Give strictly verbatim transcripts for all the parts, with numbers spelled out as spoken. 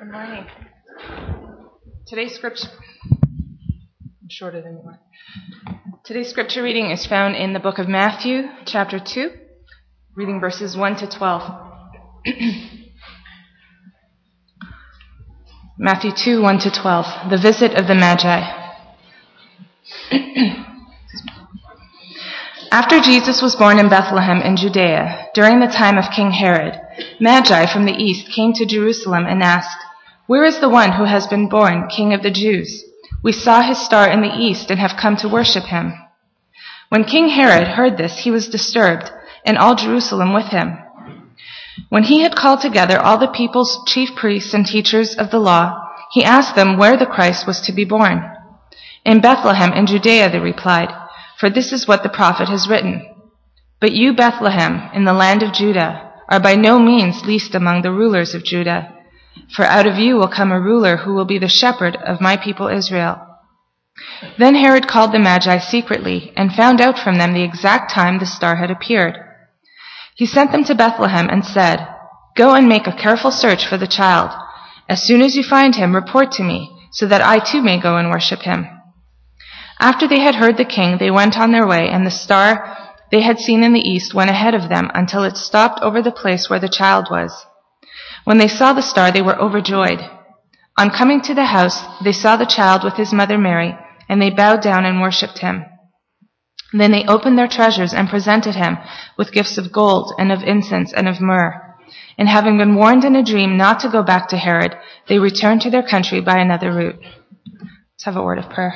Good morning. Today's scripture, I'm shorter than you are. Today's scripture reading is found in the book of Matthew, chapter two, reading verses one to twelve. Matthew two, one to twelve, the visit of the Magi. After Jesus was born in Bethlehem in Judea, during the time of King Herod, Magi from the east came to Jerusalem and asked, "Where is the one who has been born King of the Jews? We saw his star in the east and have come to worship him." When King Herod heard this, he was disturbed, and all Jerusalem with him. When he had called together all the people's chief priests and teachers of the law, he asked them where the Christ was to be born. "In Bethlehem in Judea," they replied, "for this is what the prophet has written. But you, Bethlehem, in the land of Judah, are by no means least among the rulers of Judah, for out of you will come a ruler who will be the shepherd of my people Israel." Then Herod called the Magi secretly and found out from them the exact time the star had appeared. He sent them to Bethlehem and said, "Go and make a careful search for the child. As soon as you find him, report to me, so that I too may go and worship him." After they had heard the king, they went on their way, and the star they had seen in the east went ahead of them until it stopped over the place where the child was. When they saw the star, they were overjoyed. On coming to the house, they saw the child with his mother Mary, and they bowed down and worshipped him. Then they opened their treasures and presented him with gifts of gold and of incense and of myrrh. And having been warned in a dream not to go back to Herod, they returned to their country by another route. Let's have a word of prayer.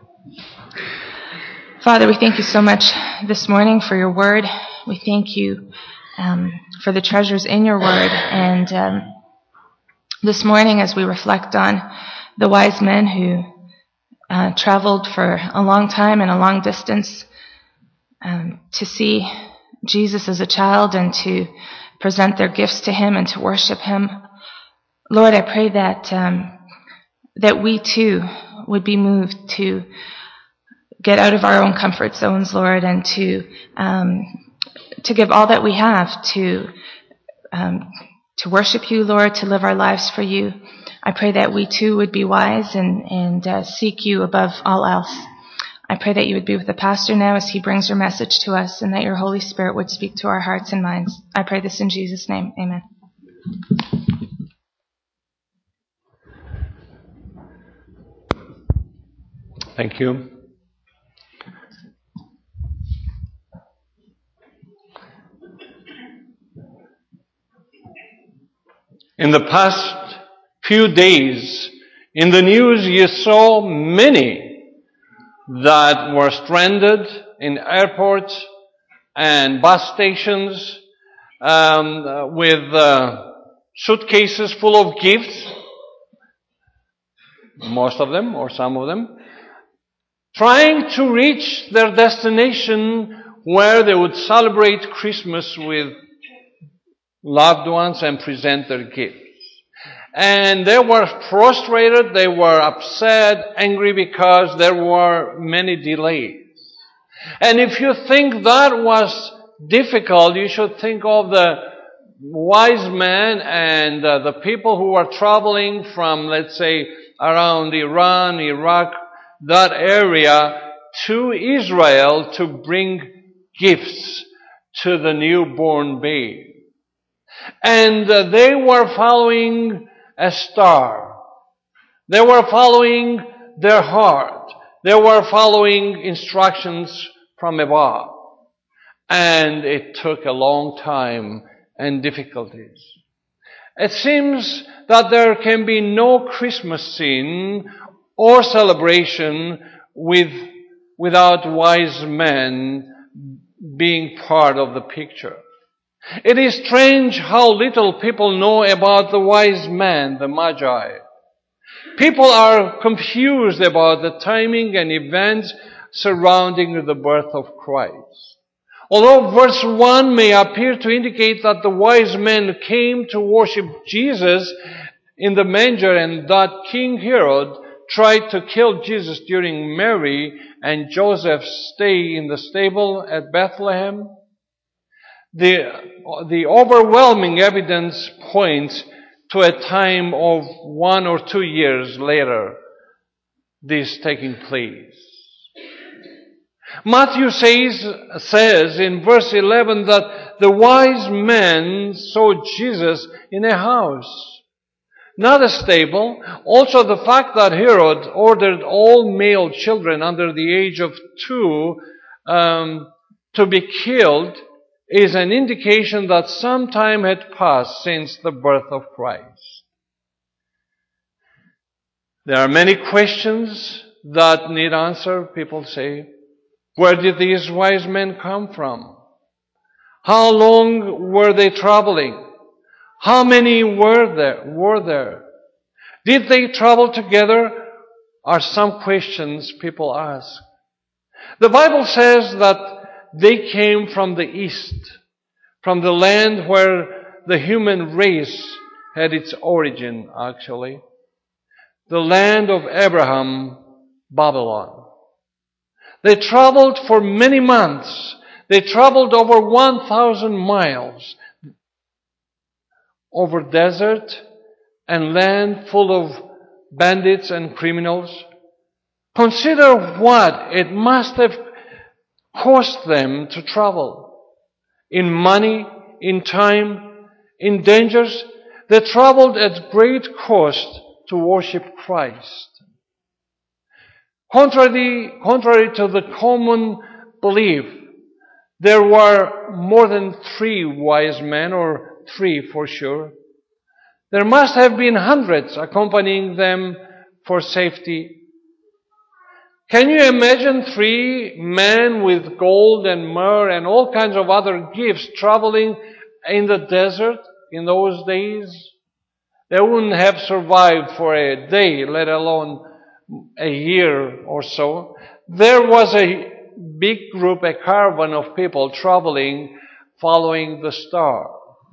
Father, we thank you so much this morning for your word. We thank you um, for the treasures in your word. And um, this morning, as we reflect on the wise men who uh, traveled for a long time and a long distance um, to see Jesus as a child and to present their gifts to him and to worship him, Lord, I pray that um, that we too would be moved to get out of our own comfort zones, Lord, and to um, to give all that we have to um, to worship you, Lord, to live our lives for you. I pray that we too would be wise and and uh, seek you above all else. I pray that you would be with the pastor now as he brings your message to us, and that your Holy Spirit would speak to our hearts and minds. I pray this in Jesus' name. Amen. Thank you. In the past few days, in the news you saw many that were stranded in airports and bus stations um, uh, with uh, suitcases full of gifts, most of them or some of them, trying to reach their destination where they would celebrate Christmas with loved ones and present their gifts. And they were frustrated, they were upset, angry because there were many delays. And if you think that was difficult, you should think of the wise men and uh, the people who were traveling from, let's say, around Iran, Iraq, that area to Israel to bring gifts to the newborn babe. And uh, they were following a star. They were following their heart. They were following instructions from above. And it took a long time and difficulties. It seems that there can be no Christmas scene or celebration with, without wise men being part of the picture. It is strange how little people know about the wise men, the Magi. People are confused about the timing and events surrounding the birth of Christ. Although verse one may appear to indicate that the wise men came to worship Jesus in the manger and that King Herod tried to kill Jesus during Mary and Joseph's stay in the stable at Bethlehem, The, the overwhelming evidence points to a time of one or two years later, this taking place. Matthew says, says in verse eleven that the wise men saw Jesus in a house, not a stable. Also the fact that Herod ordered all male children under the age of two um, to be killed is an indication that some time had passed since the birth of Christ. There are many questions that need answer, people say. Where did these wise men come from? How long were they traveling? How many were there? Were there? Did they travel together? Are some questions people ask. The Bible says that they came from the east, from the land where the human race had its origin, actually. The land of Abraham, Babylon. They traveled for many months. They traveled over one thousand miles over desert and land full of bandits and criminals. Consider what it must have cost them to travel. In money, in time, in dangers. They traveled at great cost to worship Christ. Contrary, contrary to the common belief, there were more than three wise men, or three for sure. There must have been hundreds accompanying them for safety. Can you imagine three men with gold and myrrh and all kinds of other gifts traveling in the desert in those days? They wouldn't have survived for a day, let alone a year or so. There was a big group, a caravan of people traveling, following the star.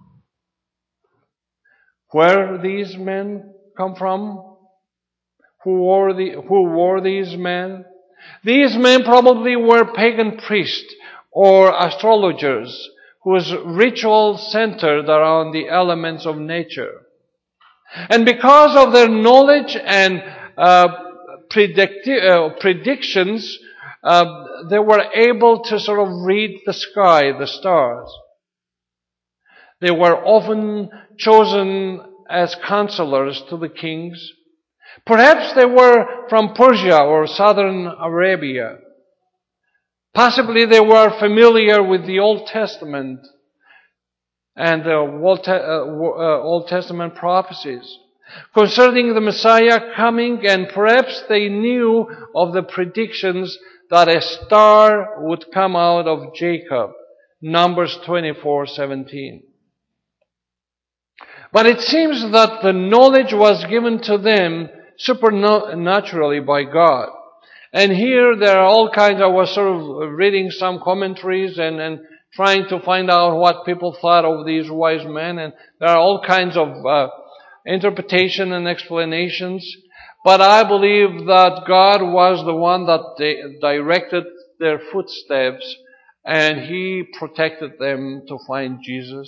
Where did these men come from? Who were, the, who were these men? These men probably were pagan priests or astrologers whose ritual centered around the elements of nature. And because of their knowledge and uh, predicti- uh, predictions, uh, they were able to sort of read the sky, the stars. They were often chosen as counselors to the kings. Perhaps they were from Persia or southern Arabia. Possibly they were familiar with the Old Testament and the Old Testament prophecies concerning the Messiah coming, and perhaps they knew of the predictions that a star would come out of Jacob, Numbers twenty-four seventeen. But it seems that the knowledge was given to them supernaturally by God. And here there are all kinds, I was sort of reading some commentaries and, and trying to find out what people thought of these wise men, and there are all kinds of uh, interpretation and explanations. But I believe that God was the one that di- directed their footsteps, and He protected them to find Jesus.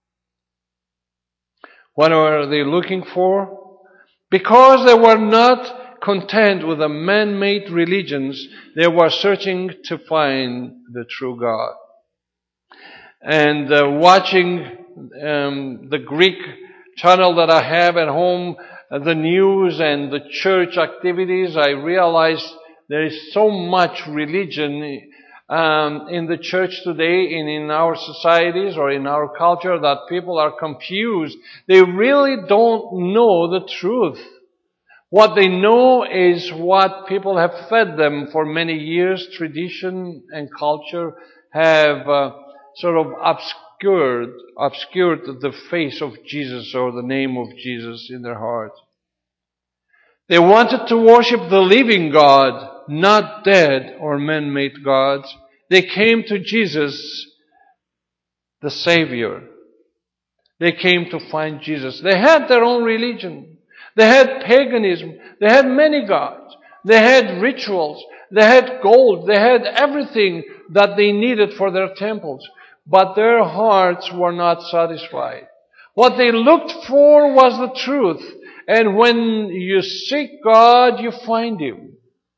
What were they looking for? Because they were not content with the man-made religions, they were searching to find the true God. And uh, watching um, the Greek channel that I have at home, uh, the news and the church activities, I realized there is so much religion um, in the church today and in our societies or in our culture that people are confused. They really don't know the truth. What they know is what people have fed them for many years. Tradition and culture have uh, sort of obscured, obscured the face of Jesus or the name of Jesus in their heart. They wanted to worship the living God, not dead or man-made gods. They came to Jesus, the Savior. They came to find Jesus. They had their own religion. They had paganism. They had many gods. They had rituals. They had gold. They had everything that they needed for their temples. But their hearts were not satisfied. What they looked for was the truth. And when you seek God, you find Him.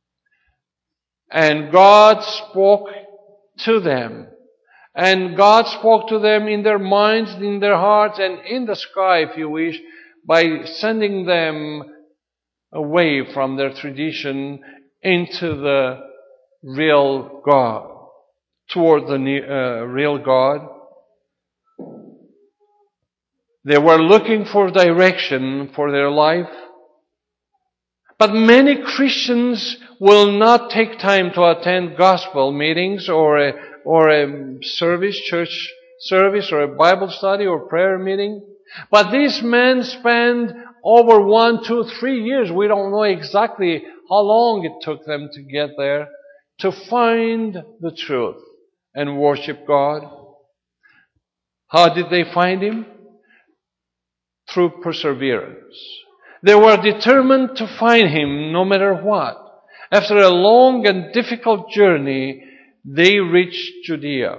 And God spoke to them. And God spoke to them in their minds, in their hearts, and in the sky, if you wish, by sending them away from their tradition into the real God, toward the uh, real God. They were looking for direction for their life. But many Christians will not take time to attend gospel meetings or a, or a service, church service, or a Bible study or prayer meeting. But these men spend over one, two, three years. We don't know exactly how long it took them to get there to find the truth and worship God. How did they find Him? Through perseverance. They were determined to find Him no matter what. After a long and difficult journey, they reached Judea.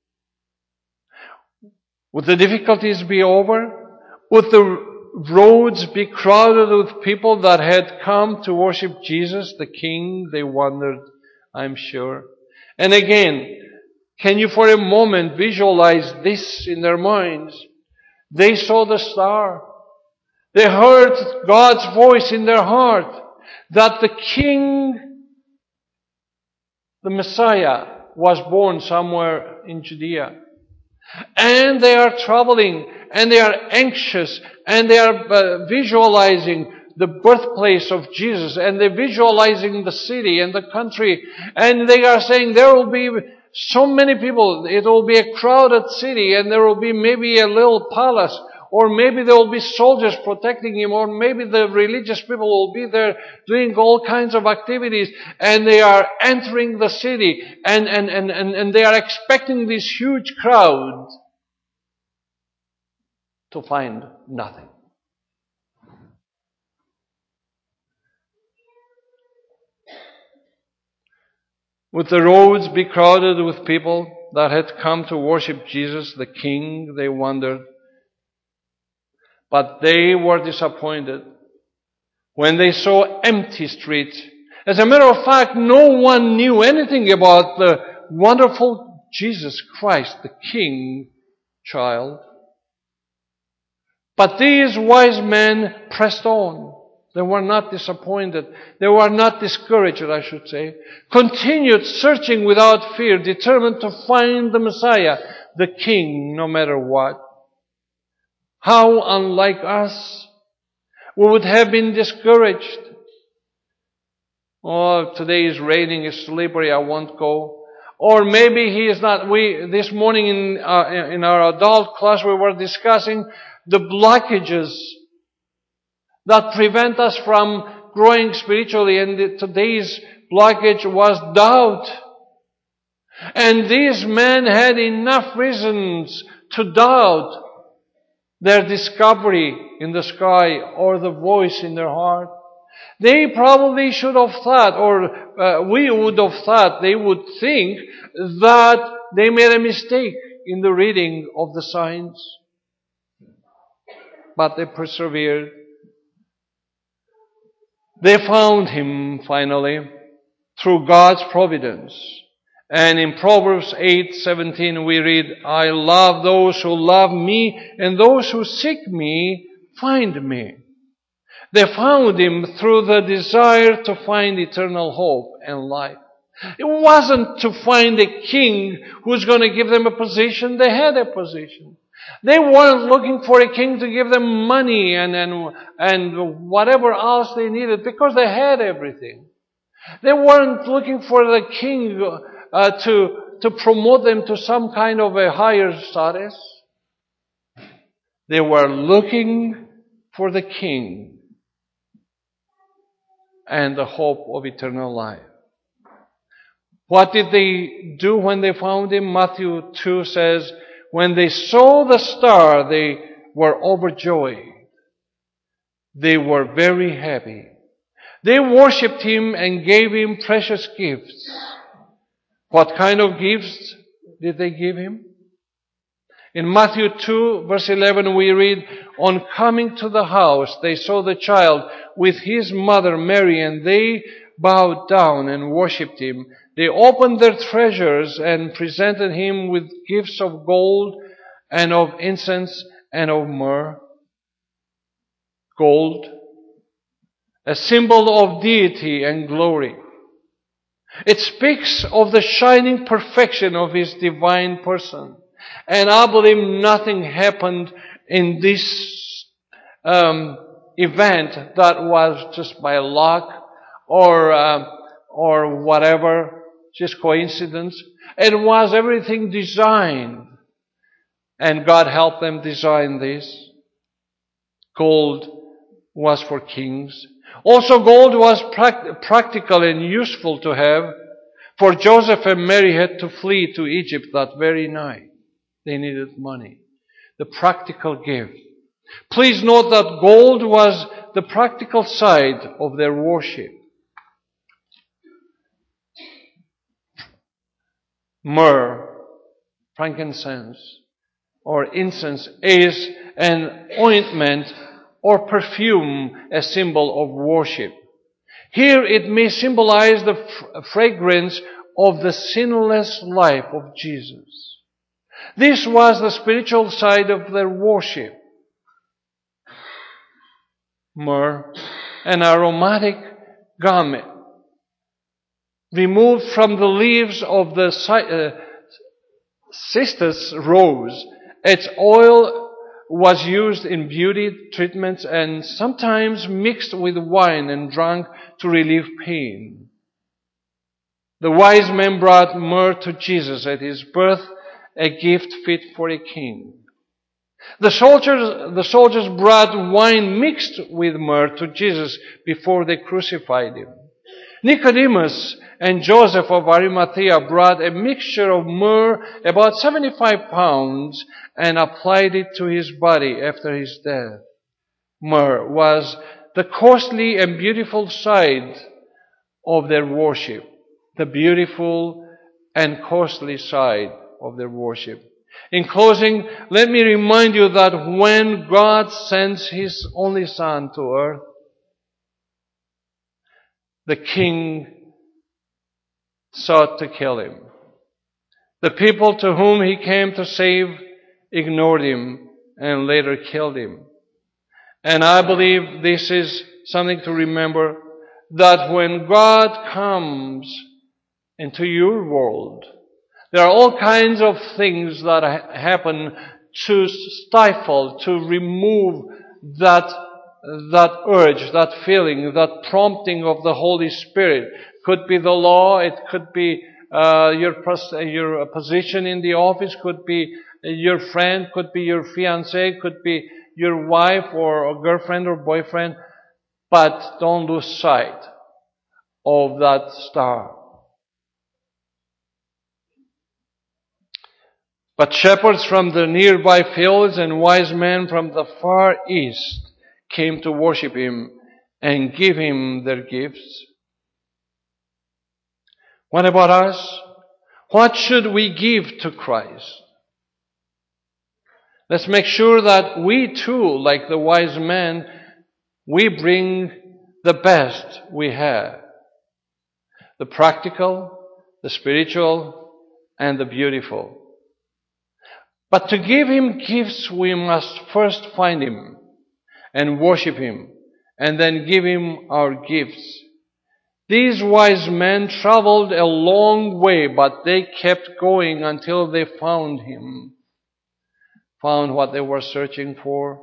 Would the difficulties be over? Would the roads be crowded with people that had come to worship Jesus, the King? They wondered, I'm sure. And again, can you for a moment visualize this in their minds? They saw the star. They heard God's voice in their heart that the King, the Messiah, was born somewhere in Judea. And they are traveling, and they are anxious, and they are uh, visualizing the birthplace of Jesus, and they're visualizing the city and the country, and they are saying there will be so many people, it will be a crowded city, and there will be maybe a little palace, or maybe there will be soldiers protecting him, or maybe the religious people will be there doing all kinds of activities, and they are entering the city, and, and, and, and, and they are expecting this huge crowd to find nothing. Would the roads be crowded with people that had come to worship Jesus, the King? They wondered. But they were disappointed when they saw empty streets. As a matter of fact, no one knew anything about the wonderful Jesus Christ, the King child. But these wise men pressed on. They were not disappointed. They were not discouraged, I should say. Continued searching without fear, determined to find the Messiah, the King, no matter what. How unlike us. We would have been discouraged. Oh, today is raining, it's slippery, I won't go. Or maybe he is not. We, this morning in, uh, in our adult class, we were discussing the blockages that prevent us from growing spiritually, and the, today's blockage was doubt. And these men had enough reasons to doubt their discovery in the sky or the voice in their heart. They probably should have thought, or uh, we would have thought, they would think that they made a mistake in the reading of the signs. But they persevered. They found Him finally through God's providence. And in Proverbs eight seventeen we read, I love those who love me, and those who seek me find me. They found Him through the desire to find eternal hope and life. It wasn't to find a king who's going to give them a position. They had a position. They weren't looking for a king to give them money and, and, and whatever else they needed, because they had everything. They weren't looking for the king uh, to, to promote them to some kind of a higher status. They were looking for the King and the hope of eternal life. What did they do when they found Him? Matthew two says, when they saw the star, they were overjoyed. They were very happy. They worshipped Him and gave Him precious gifts. What kind of gifts did they give Him? In Matthew two, verse eleven, we read, "On coming to the house, they saw the child with his mother Mary, and they bowed down and worshipped him. They opened their treasures and presented him with gifts of gold and of incense and of myrrh." Gold, a symbol of deity and glory. It speaks of the shining perfection of His divine person. And I believe nothing happened in this um, event that was just by luck or uh, or whatever, just coincidence. It was everything designed. And God helped them design this. Gold was for kings. Also, gold was pract- practical and useful to have, for Joseph and Mary had to flee to Egypt that very night. They needed money. The practical gift. Please note that gold was the practical side of their worship. Myrrh, frankincense, or incense is an ointment or perfume, a symbol of worship. Here it may symbolize the f- fragrance of the sinless life of Jesus. This was the spiritual side of their worship. Myrrh, an aromatic garment, removed from the leaves of the uh, cistus rose. Its oil was used in beauty treatments and sometimes mixed with wine and drunk to relieve pain. The wise men brought myrrh to Jesus at His birth, a gift fit for a king. The soldiers, the soldiers brought wine mixed with myrrh to Jesus before they crucified Him. Nicodemus and Joseph of Arimathea brought a mixture of myrrh, about seventy-five pounds, and applied it to His body after His death. Myrrh was the costly and beautiful side of their worship. The beautiful and costly side of their worship. In closing, let me remind you that when God sends His only Son to earth, the king sought to kill Him. The people to whom He came to save ignored Him and later killed Him. And I believe this is something to remember, that when God comes into your world, there are all kinds of things that ha- happen to stifle, to remove that, that urge, that feeling, that prompting of the Holy Spirit. Could be the law, it could be uh, your, pos- your position in the office, could be your friend, could be your fiancé, could be your wife or a girlfriend or boyfriend. But don't lose sight of that star. But shepherds from the nearby fields and wise men from the far east came to worship Him and give Him their gifts. What about us? What should we give to Christ? Let's make sure that we too, like the wise men, we bring the best we have. The practical, the spiritual, and the beautiful. But to give Him gifts, we must first find Him and worship Him, and then give Him our gifts. These wise men traveled a long way, but they kept going until they found Him, found what they were searching for.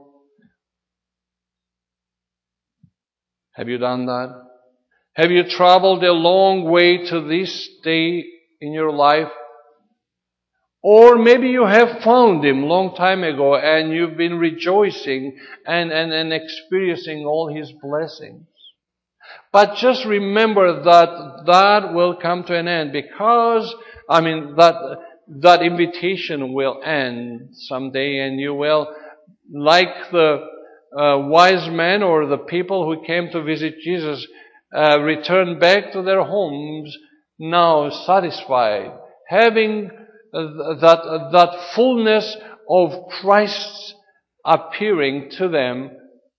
Have you done that? Have you traveled a long way to this day in your life? Or maybe you have found Him long time ago and you've been rejoicing and, and, and experiencing all His blessings. But just remember that that will come to an end, because, I mean, that, that invitation will end someday, and you will, like the uh, wise men or the people who came to visit Jesus, uh, return back to their homes now satisfied, having that, that fullness of Christ appearing to them,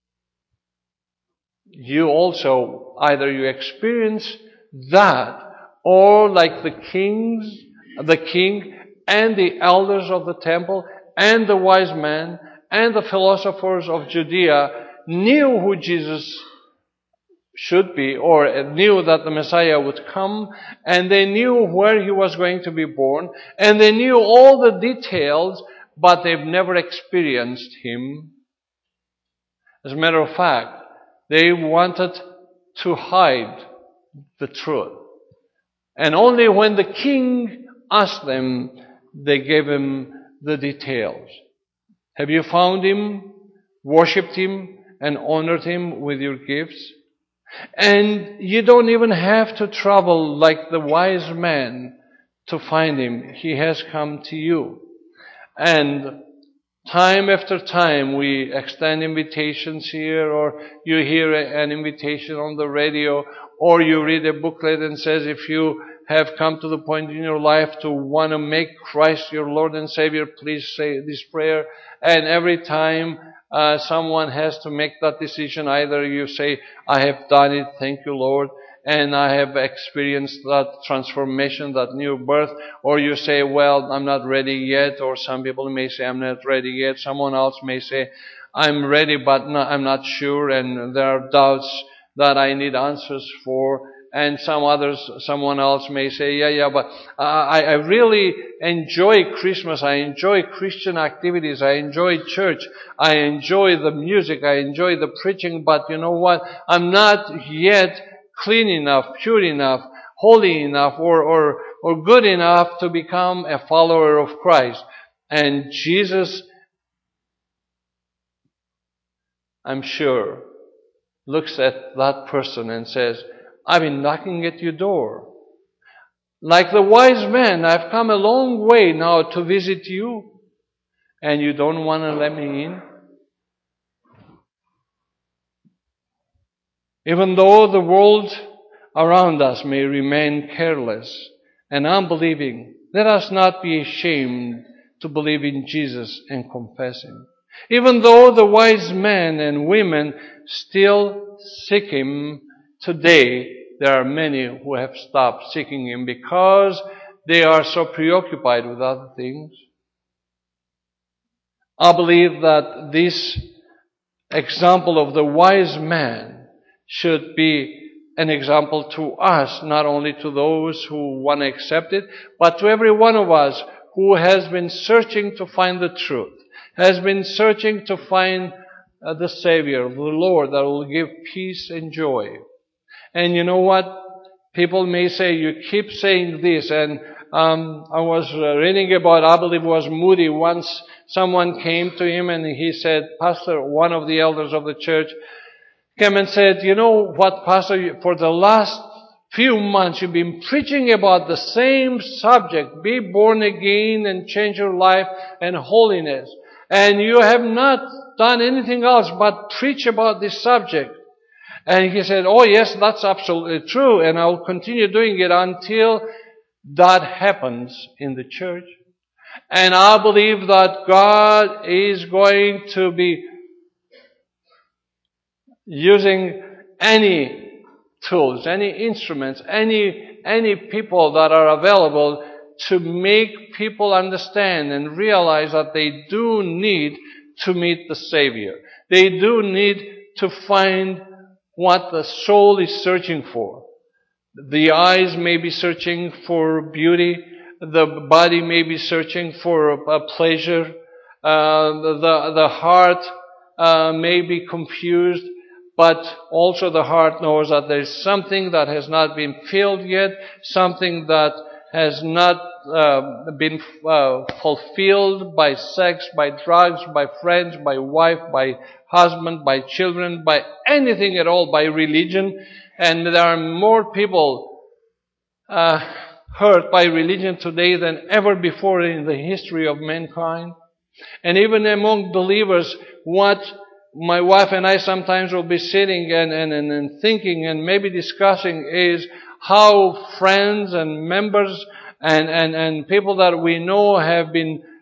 you also, either you experience that, or like the kings, the king and the elders of the temple and the wise men and the philosophers of Judea knew who Jesus should be, or knew that the Messiah would come, and they knew where he was going to be born, and they knew all the details, but they've never experienced him. As a matter of fact, they wanted to hide the truth. And only when the king asked them, they gave him the details. Have you found him, worshipped him, and honored him with your gifts? And you don't even have to travel like the wise man to find him. He has come to you. And time after time we extend invitations here, or you hear an invitation on the radio, or you read a booklet and says, if you have come to the point in your life to want to make Christ your Lord and Savior, please say this prayer. And every time uh, someone has to make that decision, either you say, I have done it, thank you Lord, and I have experienced that transformation, that new birth, or you say, well, I'm not ready yet, or some people may say, I'm not ready yet. Someone else may say, I'm ready, but no, I'm not sure, and there are doubts that I need answers for. And some others, someone else may say, yeah, yeah, but I, I really enjoy Christmas. I enjoy Christian activities. I enjoy church. I enjoy the music. I enjoy the preaching. But you know what? I'm not yet clean enough, pure enough, holy enough, or, or, or good enough to become a follower of Christ. And Jesus, I'm sure, looks at that person and says, I've been knocking at your door. Like the wise man, I've come a long way now to visit you, and you don't want to let me in? Even though the world around us may remain careless and unbelieving, let us not be ashamed to believe in Jesus and confess him. Even though the wise men and women still seek him today, there are many who have stopped seeking him because they are so preoccupied with other things. I believe that this example of the wise man should be an example to us, not only to those who want to accept it, but to every one of us who has been searching to find the truth, has been searching to find uh, the Savior, the Lord that will give peace and joy. And you know what? People may say, you keep saying this, and um, I was uh, reading about, I believe it was Moody, once someone came to him and he said, Pastor, one of the elders of the church, came and said, you know what, Pastor, for the last few months you've been preaching about the same subject, be born again and change your life and holiness. And you have not done anything else but preach about this subject. And he said, oh yes, that's absolutely true, and I'll continue doing it until that happens in the church. And I believe that God is going to be using any tools, any instruments, any, any people that are available to make people understand and realize that they do need to meet the Savior. They do need to find what the soul is searching for. The eyes may be searching for beauty. The body may be searching for a pleasure. Uh, the, the heart uh, may be confused. But also the heart knows that there is something that has not been filled yet, something that has not uh, been uh, fulfilled by sex, by drugs, by friends, by wife, by husband, by children, by anything at all, by religion. And there are more people uh, hurt by religion today than ever before in the history of mankind. And even among believers, what my wife and I sometimes will be sitting and, and, and, and thinking and maybe discussing is how friends and members and, and, and people that we know have been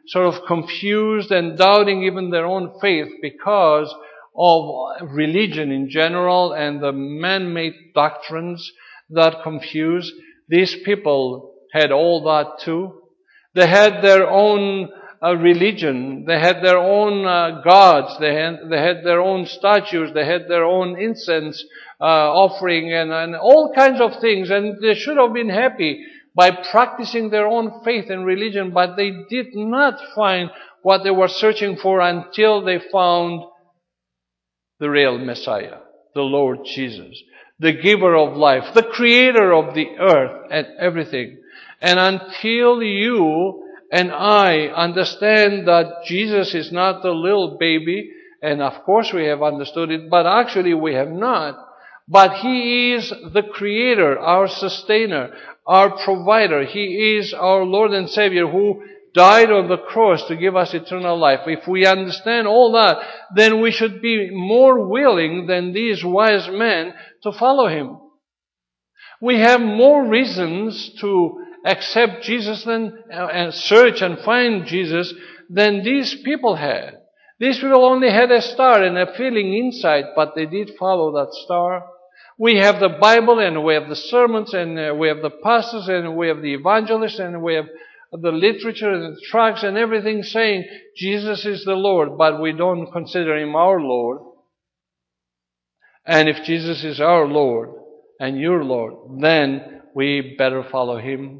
sort of confused and doubting even their own faith because of religion in general and the man-made doctrines that confuse. These people had all that too. They had their own uh, religion. They had their own uh, gods. They had, they had their own statues. They had their own incense uh, offering and, and all kinds of things. And they should have been happy by practicing their own faith and religion, but they did not find what they were searching for until they found the real Messiah, the Lord Jesus, the giver of life, the creator of the earth and everything. And until you and I understand that Jesus is not the little baby, and of course we have understood it, but actually we have not, but He is the creator, our sustainer, our provider. He is our Lord and Savior who died on the cross to give us eternal life. If we understand all that, then we should be more willing than these wise men to follow Him. We have more reasons to accept Jesus than, uh, and search and find Jesus than these people had. These people only had a star and a feeling inside, but they did follow that star. We have the Bible and we have the sermons and uh, we have the pastors and we have the evangelists and we have the literature and the tracts and everything saying Jesus is the Lord, but we don't consider Him our Lord. And if Jesus is our Lord and your Lord, then we better follow Him.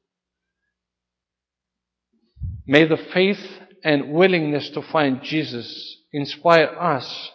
May the faith and willingness to find Jesus inspire us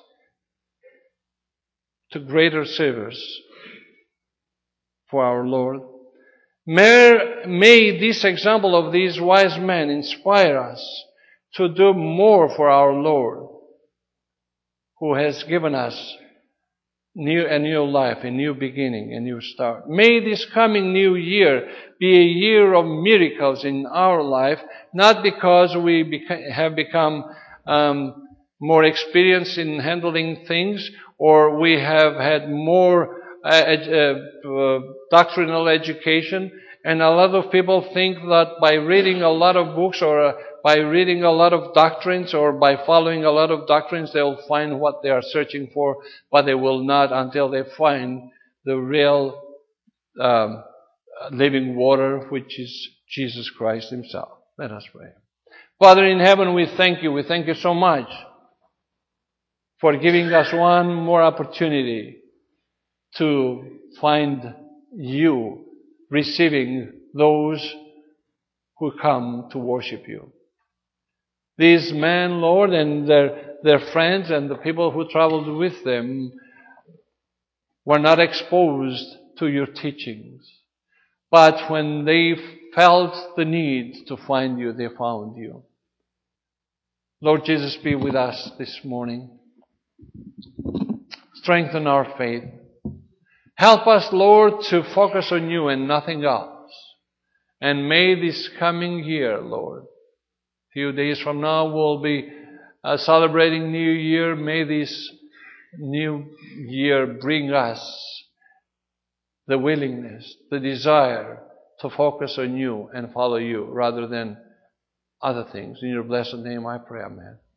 to greater service for our Lord. May, may this example of these wise men inspire us to do more for our Lord, who has given us new, a new life, a new beginning, a new start. May this coming new year be a year of miracles in our life, not because we beca- have become um, more experienced in handling things, or we have had more uh, uh, uh, doctrinal education. And a lot of people think that by reading a lot of books or uh, by reading a lot of doctrines or by following a lot of doctrines, they'll find what they are searching for, but they will not until they find the real um, living water, which is Jesus Christ Himself. Let us pray. Father in heaven, we thank You. We thank You so much for giving us one more opportunity to find You, receiving those who come to worship You. These men, Lord, and their, their friends and the people who traveled with them were not exposed to Your teachings. But when they felt the need to find You, they found You. Lord Jesus, be with us this morning. Strengthen our faith. Help us, Lord, to focus on You and nothing else. And may this coming year, Lord, a few days from now we'll be uh, celebrating New Year. May this new year bring us the willingness, the desire to focus on You and follow You rather than other things. In Your blessed name I pray, amen.